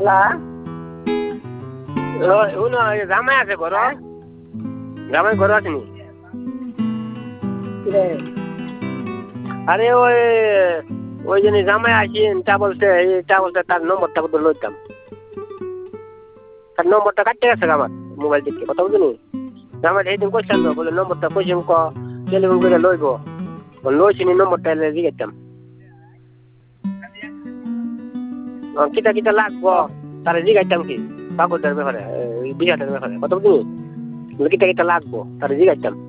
শুনো জামাই আছে ঘর জামাই ঘর আসেনি আরে ওই জন্য জামাই আসেন তা বলছে তার নম্বরটা কত লইতাম তার নম্বরটা কাটতে গেছে আমার মোবাইল থেকে কথা বুঝলি জামাই সেইদিন কইছিলাম তো বলে নম্বরটা কইছিলাম টেলিফোন করে লইব লইছিনি নম্বরটা এলে জিজ্ঞাসতাম কিতা কিতা লাগবো তাহলে জিজ্ঞাসতাম কি কাগজের ব্যাপারে বিঘাটার ব্যাপারে কথা বুঝলি কিতা কিতা লাগবো তাহলে জিজ্ঞাসতাম